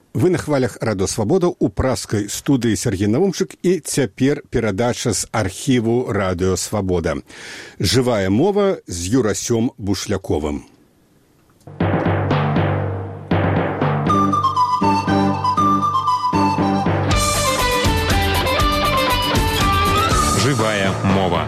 Вы на хвалях Радио Свабода у праскай студыі Сергей Навумчык і цяпер перадача з архіву Радио Свабода. Жывая мова з Юрасём Бушляковым. Жывая мова.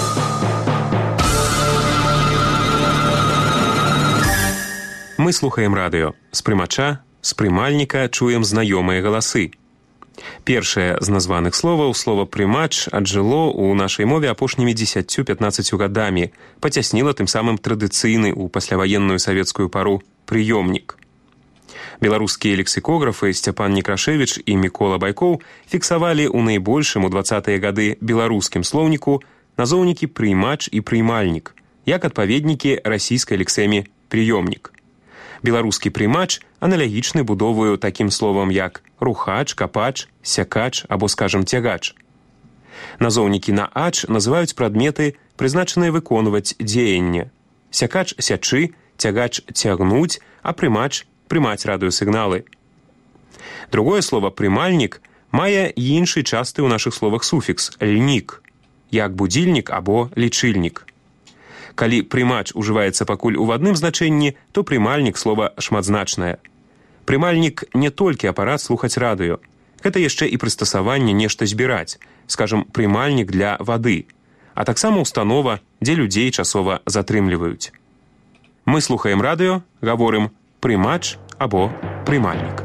Мы слухаем радыё. З прымача, з прымальніка чуем знаёмыя галасы. Першае з названых словаў, слова «прымач» аджыло ў нашай мове апошнімі 10-15 гадамі, пацясніла тым самым традыцыйны ў пасляваенную савецкую пару прыёмнік. Беларускія лексікографы Сцяпан Некрашевіч і Мікола Байкоў фіксавалі ў найбольшым у 20-е гады беларускім слоўніку назоўнікі «прымач» і «прымальнік», як адпаведнікі расійскай лексеме «прыёмнік». Беларускі прымач аналагічны будоваю такім словам, як рухач, капач, сякач або, скажам, цягач. Назоўнікі на «ач» называюць прадметы, прызначаныя выконваць дзеянне. Сякач – сячы, цягач – цягнуць, а прымач – прымаць радыёсігналы. Другое слово «прымальнік» мае іншы часты ў нашых словах суфікс «льнік», як будзільнік або лічыльнік. Калі прымач ужываецца пакуль у адным значэнні, то прымальнік слова шматзначнае. Прымальнік не толькі апарат слухаць радыё. Гэта яшчэ і прыстасаванне нешта збіраць, скажам, прымальнік для вады, а таксама установа, дзе людзей часова затрымліваюць. Мы слухаем радыё, гаворым прымач або прымальнік.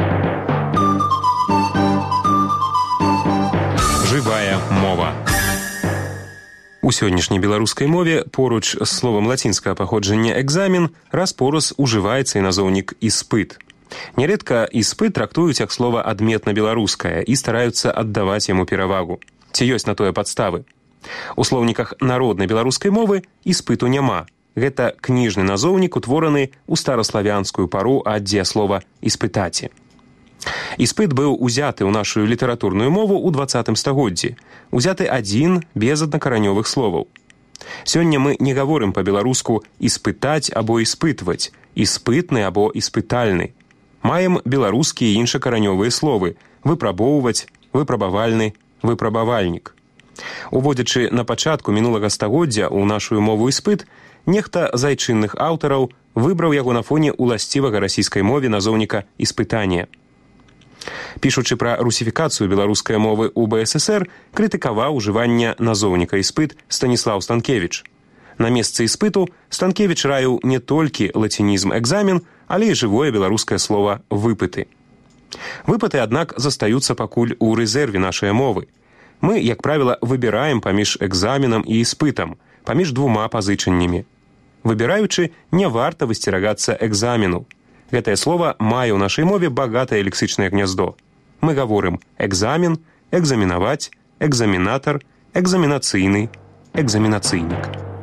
Жывая мова. У сённяшняй беларускай мове поруч з словам лацінскага паходжання «экзамен» раз-пораз ужываецца і назоўнік «іспыт». Нярэдка «іспыт» трактуюць як слова адметна-беларускае і стараюцца аддаваць яму перавагу. Ці ёсць на тое падставы? У слоўніках народнай беларускай мовы іспыту няма. Гэта кніжны назоўнік, утвораны ў стараславянскую пару ад дзеяслова «іспытаці». Іспыт быў узяты ў нашу літаратурную мову ў 20 стагоддзі. Узяты адзін без аднакаранёвых словаў. Сёння мы не гаворым па-беларуску «іспытаць» або «іспытваць», «іспытны» або «іспытальны». Маем беларускія і іншакаранёвыя словы «выпрабоўваць», «выпрабавальны», «выпрабавальнік». Уводзячы на пачатку мінулага стагоддзя ў нашу мову «іспыт», нехта з айчынных аўтараў выбраў яго на фоне уласцівага расійскай мове назоўніка «іспытанне». Пішучы пра русіфікацыю беларускай мовы ў БССР, крытыкаваў ужыванне назоўніка «іспыт» Станіслаў Станкевіч. На месцы «іспыту» Станкевіч раіў не толькі лацінізм «экзамен», але і жывое беларускае слова «выпыты». Выпыты, аднак, застаюцца пакуль у рэзерве нашай мовы. Мы, як правіла, выбіраем паміж экзаменам і іспытам, паміж двума пазычаннямі. Выбіраючы, не варта высцерагацца экзамену. Гэтае слово мае ў нашай мове багатае лексічнае гняздо. Мы гаворым экзамен, экзаменаваць, экзаменатар, экзаменацыйны, экзаменацыйнік.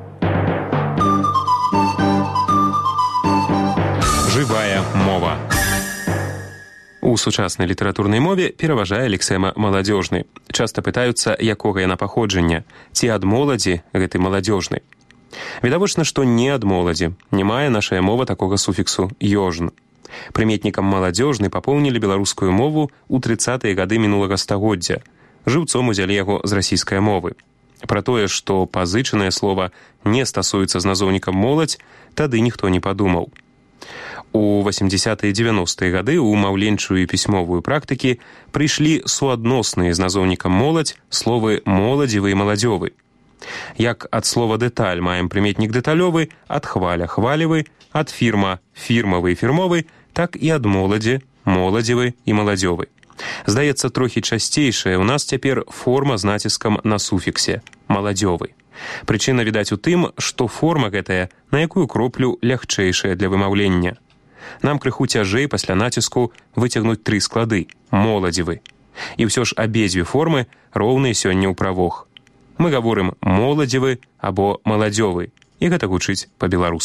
Жывая мова. У сучаснай літаратурнай мове пераважае лексема маладзёжны. Часта пытаюцца, якога яна паходжання, ці ад моладзі гэты маладзёжны. Відавочна, што не ад моладзі, не мае нашая мова такога суфіксу «ёжн». Прыметнікам маладзёжны папоўнілі беларускую мову ў 30-е гады мінулага стагоддзя. Жыўцом узялі яго з расійскай мовы. Пра тое, што пазычанае слова не стасуецца з назоўнікам «моладзь», тады ніхто не падумаў. У 80-е і 90-е гады ў маўленчую і пісьмовую практыкі прыйшлі суадносныя з назоўнікам «моладзь» словы «моладзевы» і «маладзёвы». Як ад слова «дэталь» маем прыметнік «дэталёвы», ад «хваля» – «хвалевы», ад «фірма» – «фірмавы» і «фірмовы», так і ад «моладзі» – «моладзевы» і «маладзёвы». Здаецца, трохі часцейшая ў нас цяпер форма з націскам на суфіксе – «маладзёвы». Прычына відаць у тым, што форма гэтая на якую кроплю лягчэйшая для вымаўлення. Нам крыху цяжэй пасля націску выцягнуць 3 склады – «моладзевы». І ўсё ж абедзве формы роўныя сёння ў правох. Мы гаворым «моладзевы» або «маладзёвы», і гэта гучыць па-беларуску.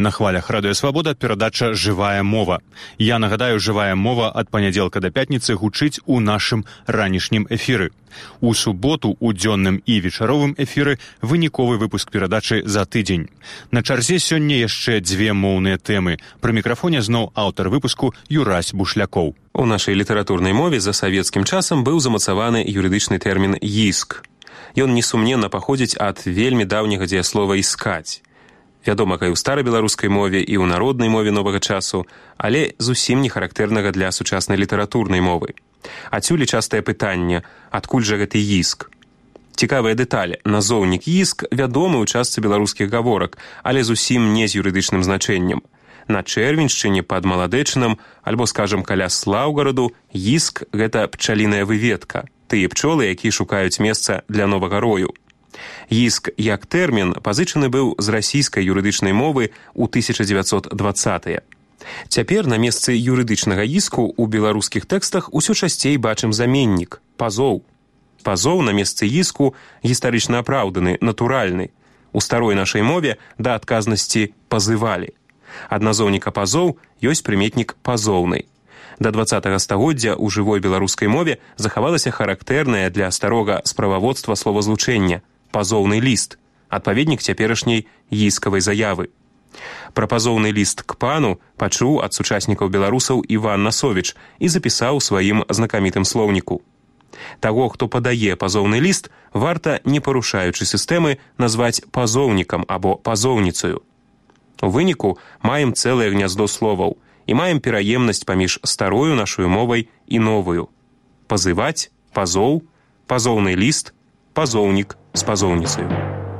На хвалях Радыё Свабода перадача «Жывая мова». Я нагадаю, «Жывая мова» ад панядзелка да пятніцы гучыць у нашым ранішнім эфіры. У суботу у дзённым і вечаровым эфіры выніковы выпуск перадачы за тыдзень. На чарзе сёння яшчэ дзве моўныя тэмы. Пры мікрафоне зноў аўтар выпуску Юрась Бушлякоў. У нашай літаратурнай мове за савецкім часам быў замацаваны юрыдычны тэрмін «іск». Ён несумненна паходзіць ад вельмі даўняга дзеяслова «іскаць». Вядома, і ў старабеларускай мове, і ў народнай мове новага часу, але зусім не характэрнага для сучаснай літаратурнай мовы. Адсюль частае пытанне, адкуль жа гэты іск? Цікавая дэталь, назоўнік іск вядомы ў частцы беларускіх гаворак, але зусім не з юрыдычным значэннем. На Чэрвеньшчыне пад Маладэчынам, альбо, скажам, каля Слаўгараду, іск – гэта пчаліная выведка, тыя пчолы, якія шукаюць месца для новага рою. Іск як тэрмін пазычаны быў з расійскай юрыдычнай мовы ў 1920-е. Цяпер на месцы юрыдычнага іску ў беларускіх тэкстах усё часцей бачым заменнік – пазоў. Пазоў на месцы іску гістарычна апраўданы, натуральны. У старой нашай мове да адказнасці пазывалі. Ад назоўніка пазоў ёсць прыметнік пазоўнай. Да 20-го стагоддзя ў жывой беларускай мове захавалася характэрнае для старога справаводства словазлучэння – пазоўны ліст, адпаведнік цяперашняй іскавай заявы. Пра пазоўны ліст к пану пачуў ад сучаснікаў беларусаў Іван Насовіч і запісаў у сваім знакамітым слоўніку. Таго, хто падае пазоўны ліст, варта, не парушаючы сістэмы, назваць пазоўнікам або пазоўніцаю. У выніку маем цэлае гняздо словаў і маем пераемнасць паміж старою нашою мовай і новую. Пазываць, пазоў, пазоўны ліст, пазоўнік з пазоўніцаю.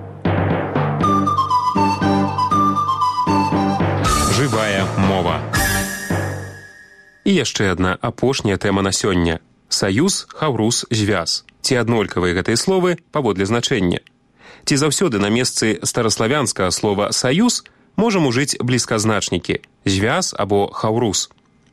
Жывая мова. І яшчэ адна апошняя тэма на сёння. Саюз, хаўрус, звяз. Ці аднолькавыя гэтыя словы паводле значэння? Ці заўсёды на месцы стараславянскага слова «саюз» можам ужыць блізказначнікі «звяз» або «хаўрус».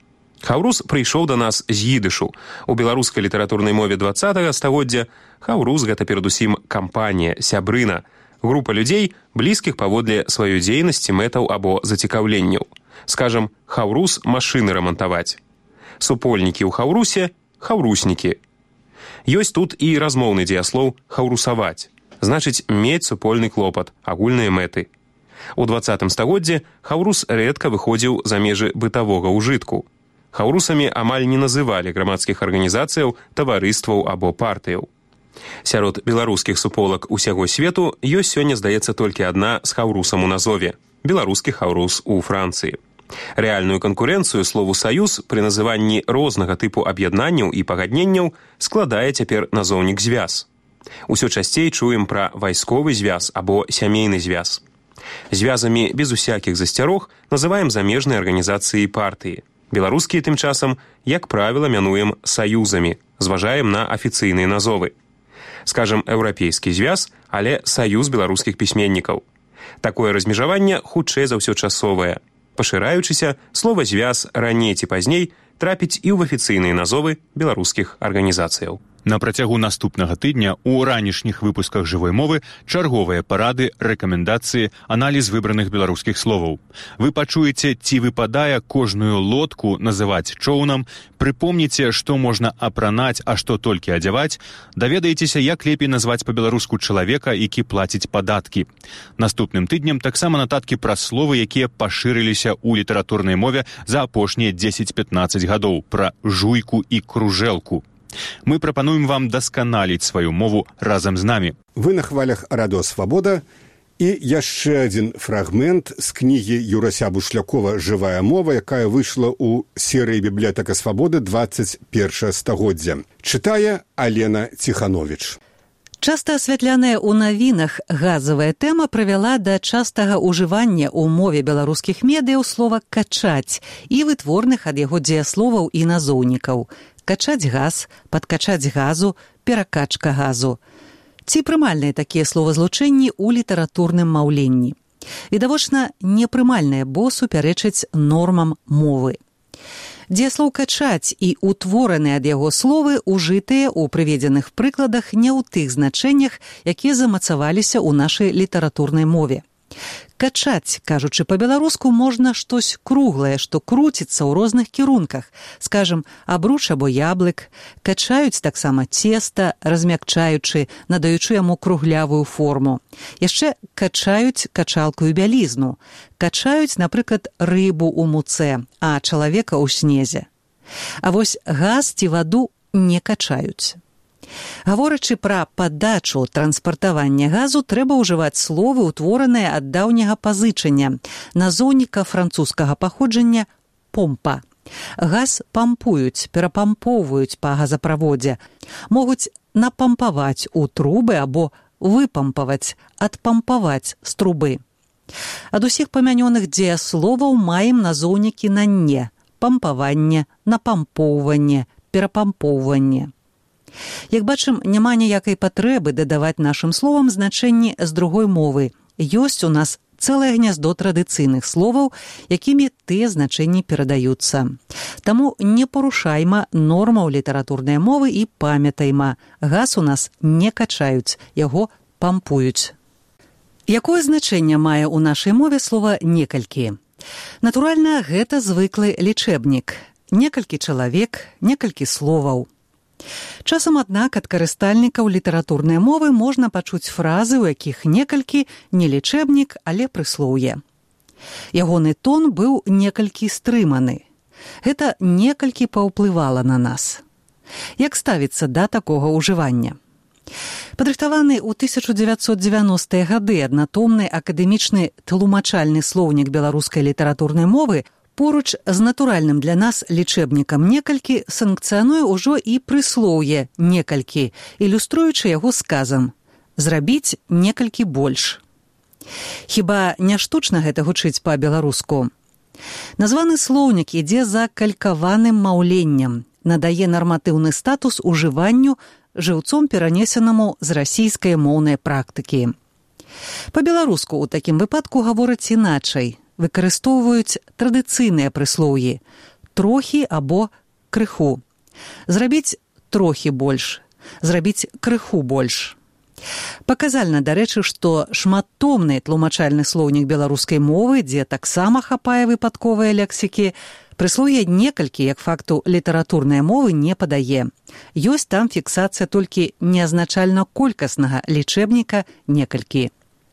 Хаўрус прыйшоў да нас з ідышу. У беларускай літаратурнай мове 20-го стагоддзя хаўрус – гэта перадусім кампанія, сябрына, група людзей, блізкіх паводле сваёй дзейнасці, мэтаў або зацікаўленняў. Скажам, хаўрус – машыны рамантаваць. Супольнікі ў хаўрусе – хаўруснікі. Ёсць тут і размоўны дзеяслоў «хаўрусаваць», значыць мець супольны клопат, агульныя мэты. У 20-м стагоддзе хаўрус рэдка выходзіў за межы бытавога ўжытку. Хаўрусамі амаль не называлі грамадскіх арганізацыяў, таварыстваў або партыяў. Сярод беларускіх суполак усяго свету ёсць сёння, здаецца, толькі адна з хаўрусам у назове – беларускі хаўрус у Францыі. Рэальную канкурэнцыю слову «саюз» пры называнні рознага тыпу аб'яднанняў і пагадненняў складае цяпер назоўнік «звяз». Усё часцей чуем пра вайсковы звяз або сямейны звяз. Звязамі без усякіх засцярог называем замежныя арганізацыі і партыі. Беларускія тым часам, як правіла, мянуем саюзамі, зважаем на афіцыйныя назовы. Скажам, еўрапейскі звяз, але саюз беларускіх пісьменнікаў. Такое размежаванне хутчэй за ўсё часовае. Пашыраючыся, слова «звяз» раней ці пазней трапіць і ў афіцыйныя назовы беларускіх арганізацыяў. На працягу наступнага тыдня у ранішніх выпусках «Жывой мовы» чарговыя парады, рэкамендацыі, аналіз выбраных беларускіх словаў. Вы пачуеце, ці выпадае кожную лодку называць чоўнам, прыпомніце, што можна апранаць, а што толькі адзяваць, даведаецеся, як лепей назваць па-беларуску чалавека, які плаціць падаткі. Наступным тыднем таксама нататкі пра словы, якія пашырыліся ў літаратурнай мове за апошнія 10-15 гадоў, пра жуйку і кружэлку. Мы прапануем вам дасканаліць сваю мову разам з намі. Вы на хвалях Радыё Свабода і яшчэ адзін фрагмент з кнігі Юрася Бушлякова «Жывая мова», якая выйшла ў серыі «Бібліятэка Свабоды» 21 стагоддзя. Чытае Алена Ціхановіч. Часта асвятляная ў навінах газавая тэма прывяла да частага ўжывання ў мове беларускіх медыяў слова «качаць» і вытворных ад яго дзеясловаў і назоўнікаў. Качаць газ, падкачаць газу, перакачка газу. Ці прымальныя такія словазлучэнні ў літаратурным маўленні? Відавочна, непрымальныя, бо супярэчаць нормам мовы. Дзеяслоў «качаць» і ўтвораныя ад яго словы ужытыя ў прыведзеных прыкладах не ў тых значэннях, якія замацаваліся ў нашай літаратурнай мове. Качаць, кажучы па-беларуску, можна штось круглае, што круціцца ў розных кірунках. Скажам, абруч або яблык. Качаюць таксама цеста, размякчаючы, надаючы яму круглявую форму. Яшчэ качаюць качалкаю бялізну. Качаюць, напрыклад, рыбу ў муцэ, а чалавека ў снезе. А вось газ ці ваду не качаюць. Гаворачы пра падачу транспартавання газу, трэба ўжываць словы, утвораныя ад даўняга пазычання, назоўніка французскага паходжання «помпа». Газ пампуюць, перапампоўваюць па газаправодзе, могуць напампаваць у трубы або выпампаваць, адпампаваць з трубы. Ад усіх памянёных дзеясловаў маем назоўнікі на «не» – пампаванне, напампоўванне, перапампоўванне. Як бачым, няма ніякай патрэбы дадаваць нашым словам значэнні з другой мовы. Ёсць у нас цэлае гняздо традыцыйных словаў, якімі тыя значэнні перадаюцца. Таму не парушайма нормаў літаратурнай мовы і памятайма. Газ у нас не качаюць, яго пампуюць. Якое значэнне мае ў нашай мове слова «некалькі»? Натуральна, гэта звыклы лічэбнік. Некалькі чалавек, некалькі словаў. Часам, аднак, ад карыстальнікаў літаратурнай мовы можна пачуць фразы, у якіх некалькі не лічэбнік, але прыслоўе. Ягоны тон быў некалькі стрыманы. Гэта некалькі паўплывала на нас. Як ставіцца да такога ўжывання? Падрыхтаваны ў 1990-е гады аднатомны акадэмічны тлумачальны слоўнік беларускай літаратурнай мовы поруч з натуральным для нас лічэбнікам некалькі санкцыянуе ўжо і прыслоўе некалькі, ілюструючы яго сказам «зрабіць некалькі больш». Хіба не штучна гэта гучыць па-беларуску? Названы слоўнік ідзе за калькаваным маўленнем, надае нарматыўны статус ужыванню жыўцом перанесенаму з расійскай моўнай практыкі. Па-беларуску ў такім выпадку гавораць іначай. Выкарыстоўваюць традыцыйныя прыслоўі «трохі» або «крыху». Зрабіць трохі больш, зрабіць крыху больш. Паказальна, дарэчы, што шматтомны тлумачальны слоўнік беларускай мовы, дзе таксама хапае выпадковыя лексікі, прыслоўе «некалькі» як факту літаратурнай мовы не падае. Ёсць там фіксацыя толькі неазначальна колькаснага лічэбніка «некалькі».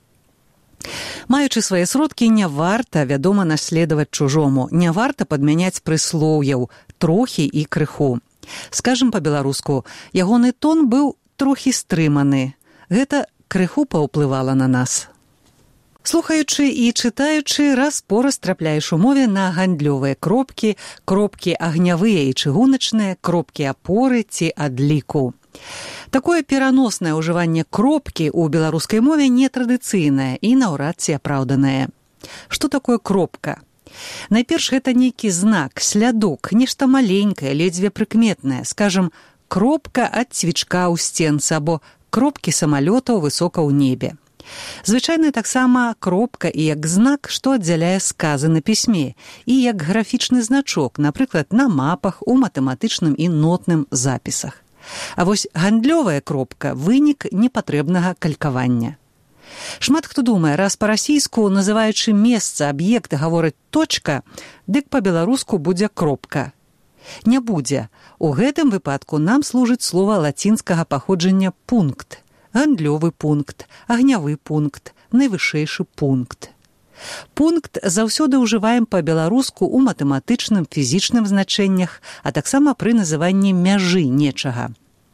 Маючы свае сродкі, не варта, вядома, наследаваць чужому, не варта падмяняць прыслоўяў «трохі» і «крыху». Скажам па-беларуску, ягоны тон быў трохі стрыманы. Гэта крыху паўплывала на нас. Слухаючы і чытаючы, раз-пораз трапляеш у мове на гандлёвыя кропкі, кропкі агнявыя і чыгуначныя, кропкі апоры ці адліку. Такое пераноснае ўжыванне кропкі ў беларускай мове нетрадыцыйнае і наўрад ці апраўданае. Што такое кропка? Найперш, гэта нейкі знак, слядок, нешта маленькае, ледзьве прыкметнае, скажам, кропка ад цвічка ў сценцы або кропкі самалётаў высока ў небе. Звычайна таксама кропка і як знак, што аддзяляе сказы на пісьме, і як графічны значок, напрыклад, на мапах, у матэматычным і нотным запісах. А вось гандлёвая кропка – вынік непатрэбнага калькавання. Шмат хто думае, раз па-расійску, называючы месца, аб'ект, гаворыць «точка», дык па-беларуску будзе кропка. Не будзе. У гэтым выпадку нам служыць слова лацінскага паходжання «пункт». Гандлёвы пункт, агнявы пункт, найвышэйшы пункт. Пункт заўсёды ўжываем па-беларуску ў матэматычным, фізічным значэннях, а таксама пры называнні мяжы нечага.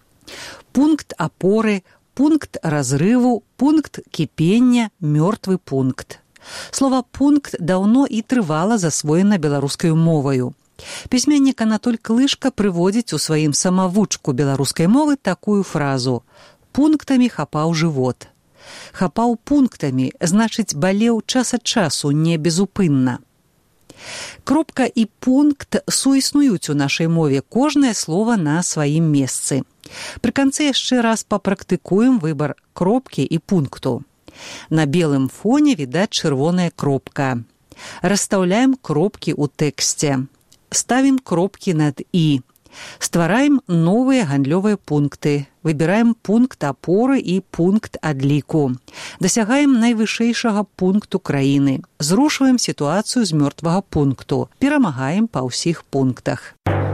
Пункт апоры, пункт разрыву, пункт кіпення, мёртвы пункт. Слова «пункт» даўно і трывала засвоена беларускаю моваю. Пісьменнік Анатоль Клышка прыводзіць у сваім самавучку беларускай мовы такую фразу «пунктамі хапаў жывот». Хапаў пунктамі, значыць, балеў час ад часу, не безупынна. Кропка і пункт суіснуюць у нашай мове, кожнае слова на сваім месцы. Пры канцы яшчэ раз папрактыкуем выбар кропкі і пункту. На белым фоне відаць чырвоная кропка. Расстаўляем кропкі ў тэксце. Ставім кропкі над «і». Ствараем новыя гандлёвыя пункты. Выбіраем пункт апоры і пункт адліку. Дасягаем найвышэйшага пункту краіны. Зрушваем сітуацыю з мёртвага пункту. Перамагаем па ўсіх пунктах.